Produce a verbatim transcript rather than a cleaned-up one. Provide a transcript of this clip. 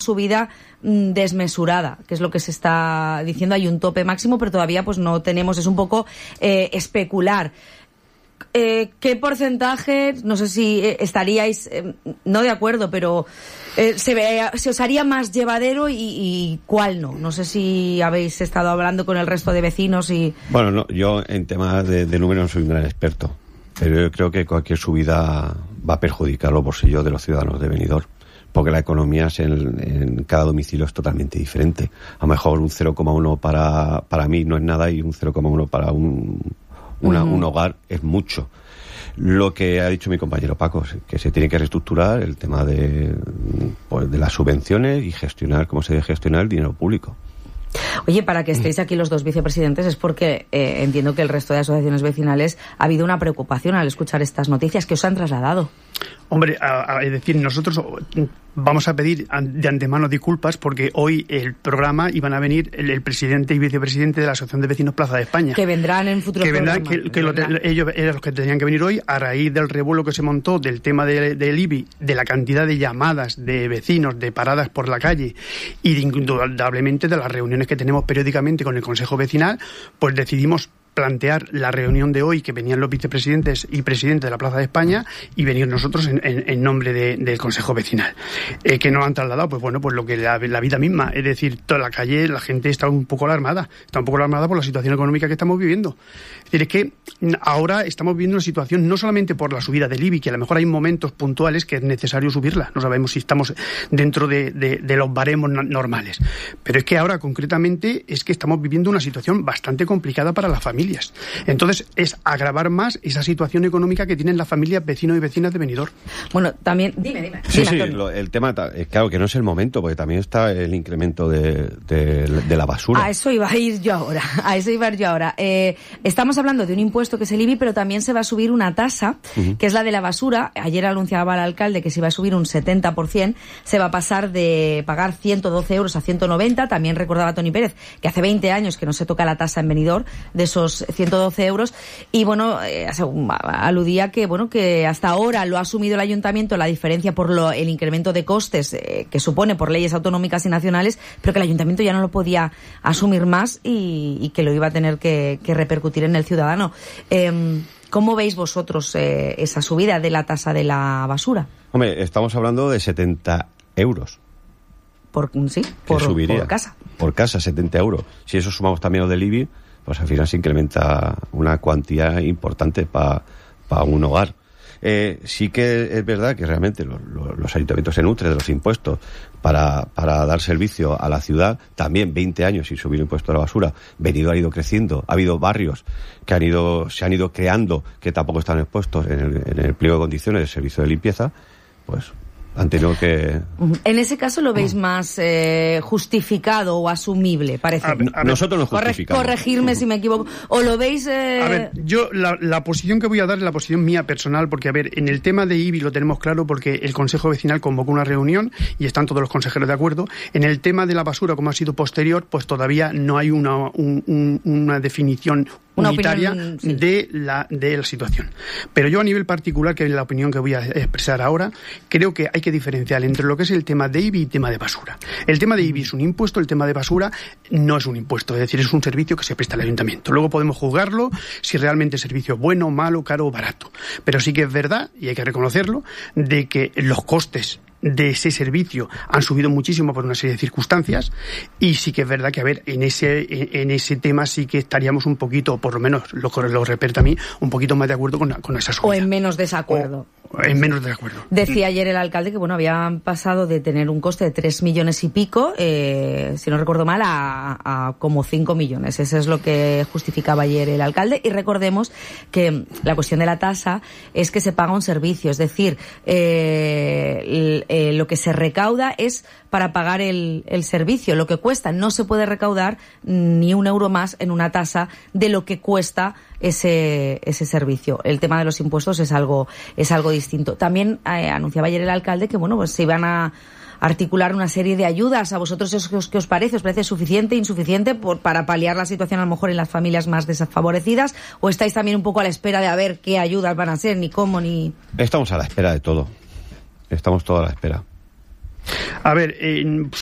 subida mmm, desmesurada, que es lo que se está diciendo. Hay un tope máximo, pero todavía pues no tenemos, es un poco eh, especular. Eh, ¿Qué porcentaje, no sé si eh, estaríais, eh, no de acuerdo, pero eh, se, ve, se os haría más llevadero y, y cuál no? No sé si habéis estado hablando con el resto de vecinos y... Bueno, no, yo en temas de, de números no soy un gran experto, pero yo creo que cualquier subida va a perjudicar los bolsillos de los ciudadanos de Benidorm, porque la economía en, en cada domicilio es totalmente diferente. A lo mejor un cero coma uno para, para mí no es nada y un cero coma uno para un... Una, uh-huh. un hogar es mucho. Lo que ha dicho mi compañero Paco, que se tiene que reestructurar el tema de, pues, de las subvenciones y gestionar cómo se debe gestionar el dinero público. Oye, para que estéis aquí los dos vicepresidentes es porque eh, entiendo que el resto de asociaciones vecinales ha habido una preocupación al escuchar estas noticias. ¿Qué os han trasladado? Hombre, a, a, es decir, nosotros vamos a pedir de antemano disculpas porque hoy el programa iban a venir el, el presidente y vicepresidente de la Asociación de Vecinos Plaza de España. Que vendrán en futuros que vendrán, programas. Que, que lo, ellos eran los que tenían que venir hoy a raíz del revuelo que se montó del tema del de I B I, de la cantidad de llamadas de vecinos, de paradas por la calle y de, indudablemente de las reuniones que tenemos periódicamente con el Consejo Vecinal, pues decidimos plantear la reunión de hoy, que venían los vicepresidentes y presidentes de la Plaza de España, y venir nosotros en, en, en nombre de, del Consejo Vecinal. Eh, que nos han trasladado, pues bueno, pues lo que la, la vida misma, es decir, toda la calle, la gente está un poco alarmada, está un poco alarmada por la situación económica que estamos viviendo. Es decir, es que ahora estamos viviendo una situación no solamente por la subida del I B I, que a lo mejor hay momentos puntuales que es necesario subirla, no sabemos si estamos dentro de, de, de los baremos normales, pero es que ahora concretamente es que estamos viviendo una situación bastante complicada para las familias. Entonces, es agravar más esa situación económica que tienen las familias vecinos y vecinas de Benidorm. Bueno, también... Dime, dime. Sí, dime, sí, lo, el tema, es claro que no es el momento, porque también está el incremento de, de, de la basura. A eso iba a ir yo ahora, a eso iba a ir yo ahora. Eh, estamos hablando de un impuesto que es el I B I, pero también se va a subir una tasa, uh-huh. que es la de la basura. Ayer anunciaba el alcalde que se iba a subir un setenta por ciento, se va a pasar de pagar ciento doce euros a ciento noventa. También recordaba Toni Pérez que hace veinte años que no se toca la tasa en Benidorm de esos ciento doce euros, y bueno, eh, aludía que bueno que hasta ahora lo ha asumido el ayuntamiento, la diferencia por lo, el incremento de costes eh, que supone por leyes autonómicas y nacionales, pero que el ayuntamiento ya no lo podía asumir más y, y que lo iba a tener que, que repercutir en el ciudadano. Eh, ¿Cómo veis vosotros eh, esa subida de la tasa de la basura? Hombre, estamos hablando de setenta euros. Por, sí, por, subiría, por casa. Por casa, setenta euros. Si eso sumamos también lo del I B I, pues al final se incrementa una cuantía importante para pa un hogar. Eh, sí que es verdad que realmente los, los, los ayuntamientos se nutren de los impuestos para, para dar servicio a la ciudad. También veinte años sin subir el impuesto a la basura. Benidorm ha ido creciendo. Ha habido barrios que han ido, se han ido creando que tampoco están expuestos en el, en el pliego de condiciones del servicio de limpieza. Pues han tenido que... En ese caso lo veis más eh, justificado o asumible, parece. A ver, a ver, nosotros lo justificamos. Corregirme si me equivoco. ¿O lo veis...? Eh... A ver, yo la, la posición que voy a dar es la posición mía personal, porque a ver, en el tema de I B I lo tenemos claro porque el Consejo Vecinal convocó una reunión y están todos los consejeros de acuerdo. En el tema de la basura, como ha sido posterior, pues todavía no hay una, un, un, una definición una unitaria opinión, sí. de, la, de la situación. Pero yo a nivel particular, que es la opinión que voy a expresar ahora, creo que hay que diferenciar entre lo que es el tema de I B I y el tema de basura. El tema de I B I es un impuesto, el tema de basura no es un impuesto, es decir, es un servicio que se presta al ayuntamiento. Luego podemos juzgarlo si realmente el servicio es bueno, malo, caro o barato. Pero sí que es verdad, y hay que reconocerlo, de que los costes de ese servicio han subido muchísimo por una serie de circunstancias, y sí que es verdad que, a ver, en ese en ese tema sí que estaríamos un poquito, por lo menos lo que lo reparte a mí, un poquito más de acuerdo con, con esa subida. O en menos desacuerdo. O en menos desacuerdo. Decía ayer el alcalde que, bueno, habían pasado de tener un coste de tres millones y pico, eh, si no recuerdo mal, a, a como cinco millones. Eso es lo que justificaba ayer el alcalde. Y recordemos que la cuestión de la tasa es que se paga un servicio, es decir, eh, Eh, lo que se recauda es para pagar el, el servicio, lo que cuesta. No se puede recaudar ni un euro más en una tasa de lo que cuesta ese ese servicio. El tema de los impuestos es algo es algo distinto. También eh, anunciaba ayer el alcalde que, bueno, pues se iban a articular una serie de ayudas. ¿A vosotros qué os parece? ¿Os parece suficiente, insuficiente por, para paliar la situación a lo mejor en las familias más desfavorecidas? ¿O estáis también un poco a la espera de a ver qué ayudas van a ser, ni cómo, ni...? Estamos a la espera de todo. Estamos todos a la espera. A ver, eh,